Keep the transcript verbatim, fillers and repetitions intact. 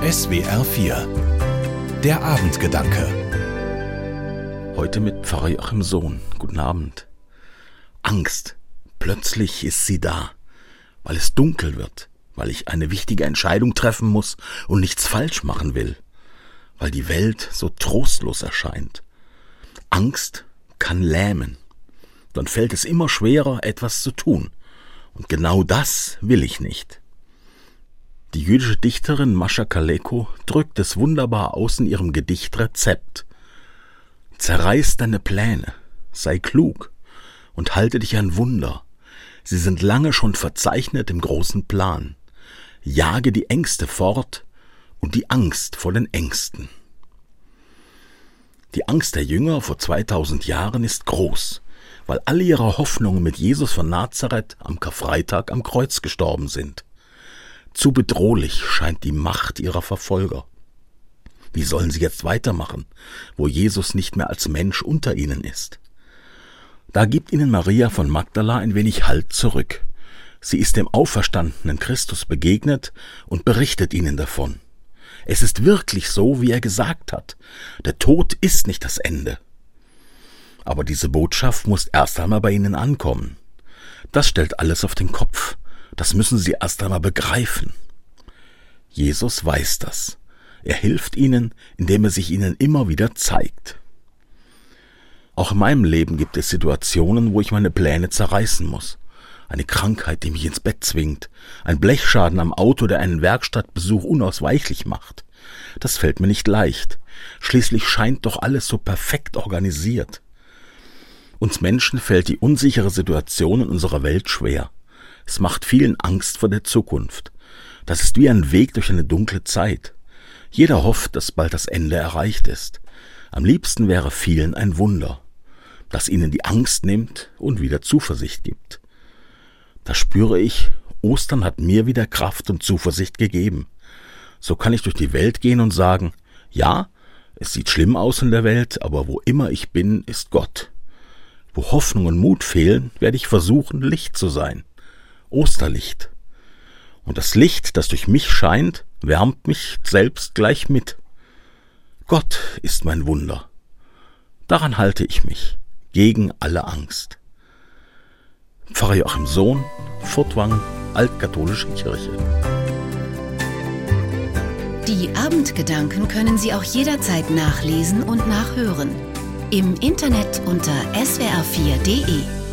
S W R vier. Der Abendgedanke. Heute mit Pfarrer Joachim Sohn. Guten Abend. Angst. Plötzlich ist sie da, weil es dunkel wird, weil ich eine wichtige Entscheidung treffen muss und nichts falsch machen will, weil die Welt so trostlos erscheint. Angst kann lähmen. Dann fällt es immer schwerer, etwas zu tun. Und genau das will ich nicht. Die jüdische Dichterin Mascha Kaleko drückt es wunderbar aus in ihrem Gedicht Rezept. Zerreiß deine Pläne, sei klug und halte dich an Wunder. Sie sind lange schon verzeichnet im großen Plan. Jage die Ängste fort und die Angst vor den Ängsten. Die Angst der Jünger vor zweitausend Jahren ist groß, weil alle ihre Hoffnungen mit Jesus von Nazareth am Karfreitag am Kreuz gestorben sind. Zu bedrohlich scheint die Macht ihrer Verfolger. Wie sollen sie jetzt weitermachen, wo Jesus nicht mehr als Mensch unter ihnen ist? Da gibt ihnen Maria von Magdala ein wenig Halt zurück. Sie ist dem auferstandenen Christus begegnet und berichtet ihnen davon. Es ist wirklich so, wie er gesagt hat. Der Tod ist nicht das Ende. Aber diese Botschaft muss erst einmal bei ihnen ankommen. Das stellt alles auf den Kopf. Das müssen sie erst einmal begreifen. Jesus weiß das. Er hilft ihnen, indem er sich ihnen immer wieder zeigt. Auch in meinem Leben gibt es Situationen, wo ich meine Pläne zerreißen muss. Eine Krankheit, die mich ins Bett zwingt. Ein Blechschaden am Auto, der einen Werkstattbesuch unausweichlich macht. Das fällt mir nicht leicht. Schließlich scheint doch alles so perfekt organisiert. Uns Menschen fällt die unsichere Situation in unserer Welt schwer. Es macht vielen Angst vor der Zukunft. Das ist wie ein Weg durch eine dunkle Zeit. Jeder hofft, dass bald das Ende erreicht ist. Am liebsten wäre vielen ein Wunder, das ihnen die Angst nimmt und wieder Zuversicht gibt. Da spüre ich, Ostern hat mir wieder Kraft und Zuversicht gegeben. So kann ich durch die Welt gehen und sagen, ja, es sieht schlimm aus in der Welt, aber wo immer ich bin, ist Gott. Wo Hoffnung und Mut fehlen, werde ich versuchen, Licht zu sein. Osterlicht. Und das Licht, das durch mich scheint, wärmt mich selbst gleich mit. Gott ist mein Wunder. Daran halte ich mich, gegen alle Angst. Pfarrer Joachim Sohn, Furtwangen, Altkatholische Kirche. Die Abendgedanken können Sie auch jederzeit nachlesen und nachhören. Im Internet unter S W R vier punkt de.